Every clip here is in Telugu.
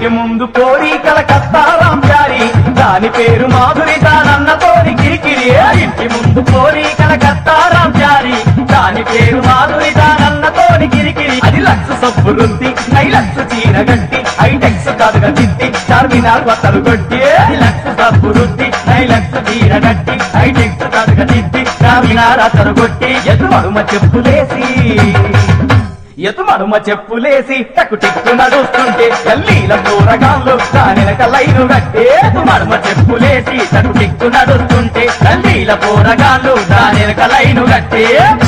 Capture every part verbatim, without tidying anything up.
ఇంటి ముందు పోరి కలకత్తా రామ్ ప్యారి దాని పేరు మాధురి దానన్న తోని కిరికిరి ఇంటి ముందు పోరి కలకత్తా రామ్ ప్యారి దాని పేరు మాధురి దానన్న తోని కిరికిరి అది లక్ష సబ్బు రుద్ది ఐ లక్ష చీర గట్టి ఐటెక్స్ కాదుగా తిట్టి చార్మినార్ వత్తలు కొట్టి లక్ష సబ్బు రుద్ది ఐ లక్ష చీర గట్టి ఐటెక్స్ కాదుగా తిట్టి చార్మినార్ అత్తరు కొట్టి ఎదుమడుమ చెప్పులేసి ఎదుమడుమ చెప్పులేసి టక్కు టిక్కు నడుస్తుంటే ఎల్లీల పూరగాళ్ళు దానినక లైను గట్టి ఎదుమడుమ చెప్పులేసి టక్కు టిక్కు నడుస్తుంటే ఎల్లీల పూరగాళ్ళు దానినక లైను గట్టి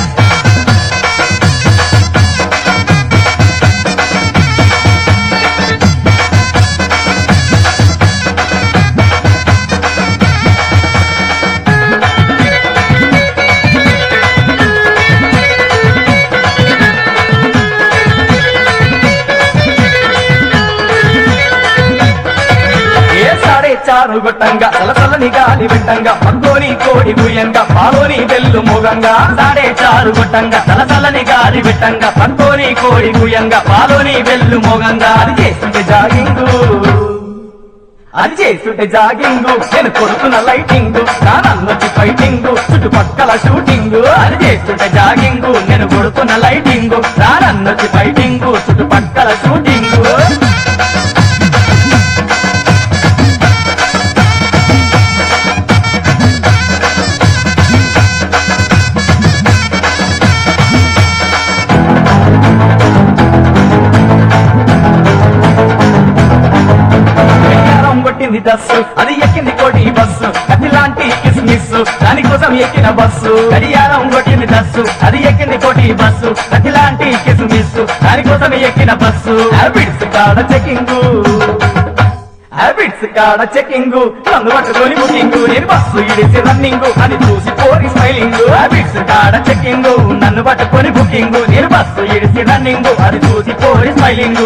చారు గొట్టంగా సలసలని గాలి వెట్టంగా పగ్గోని కోడి భూయంగా పాలోని బెల్లు మోగంగా సాడే చారు గొట్టంగా సలసలని గాలి వెట్టంగా పగ్గోని కోడి భూయంగా పాలోని బెల్లు మోగంగా అది చేస్తుంటే జాగింగు అది చేస్తుంటే జాగింగు నేను కొడుతున్న లైటింగ్ నానన్నొచ్చి ఫైటింగ్ చుట్టుపక్కల షూటింగ్ అది చేస్తుంటే జాగింగు నేను కొడుతున్న లైటింగ్ నానన్నొచ్చి ఫైటింగ్ చుట్టుపక్కల షూటింగ్ దస్సు అది ఎక్కింది కోటి బస్సు అదిలాంటి కిస్మిస్ దానికోసం ఎక్కిన బస్సు గడియారం కొట్టింది దస్సు అది ఎక్కింది కోటి బస్సు అదిలాంటి కిస్మిస్ దానికోసం ఎక్కిన బస్సు హ్యాబిట్స్ కాడ చెకింగు హ్యాబిట్స్ కాడ చెకింగ్ నన్ను పట్టుకొని బుకింగ్ నేను బస్సు ఇడిసి రన్నింగ్ అది చూసి పోరి స్మైలింగ్ హ్యాబిట్స్ కాడ చెకింగ్ నన్ను పట్టుకొని బుకింగ్ నేను బస్సు ఇడిసి రన్నింగ్ అది చూసి పోరి స్మైలింగ్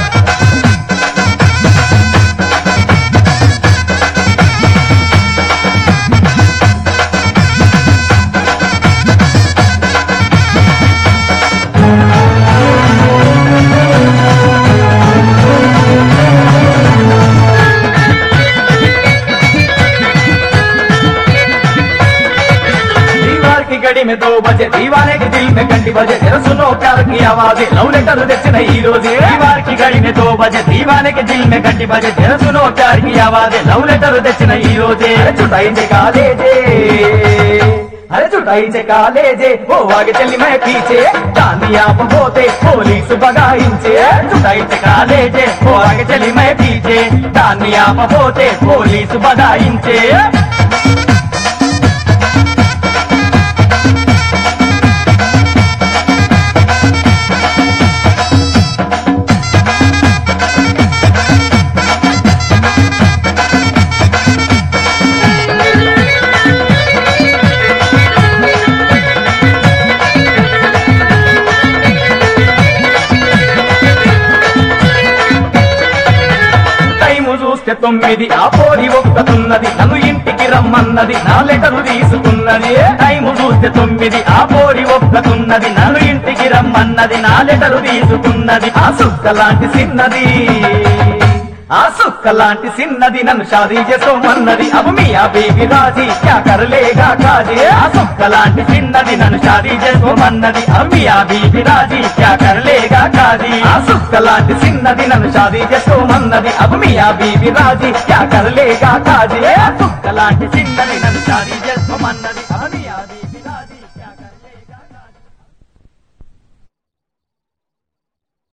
गड़ी में दो बजे दीवाने के दिल में घंटी बजे तेरा सुनो प्यार की आवाज़ें लव लेटर తెచ్చిన ఈ రోజే दीवार की घड़ी में दो बजे दीवाने के दिल में घंटी बजे तेरा सुनो प्यार की आवाज़ें लव लेटर తెచ్చిన ఈ రోజే छुटाई कालेजे अरे छुटाई कालेजे वो आगे चली मैं पीछे चांदी आप होते पुलिस बगाइंचे छुटाई कालेजे वो आगे चली मैं पीछे चांदी आप होते पुलिस बगाइंचे తొమ్మిది ఆ పోరి ఒక్కతున్నది నన్ను ఇంటికి రమ్మన్నది నా లెటరు తీసుకున్నది టైము చూస్తే తొమ్మిది ఆ పోరి ఒక్కతున్నది నన్ను ఇంటికి రమ్మన్నది నా లెటరు తీసుకున్నది ఆ సుక్క లాంటి సిన్నది ఆ సుక్క లాంటి సిన్నది నన్ను షాదీ చేసుకోమన్నది అబు మియా బేబీ రాజీ క్యా కరలేగా కాజీ ఆ సుక్క లాంటి సిన్నది నన్ను షాదీ చేసుకోమన్నది అబు మియా బేబీ రాజీ క్యా కరలేగా కాజీ ఆ సుక్క లాంటి సిన్నది నన్ను షాదీ చేసుకోమన్నది అబు మియా బేబీ రాజీ క్యా కరలేగా కాజీ ఆ సుక్క లాంటి సిన్నది నన్ను షాదీ చేసుకోమన్నది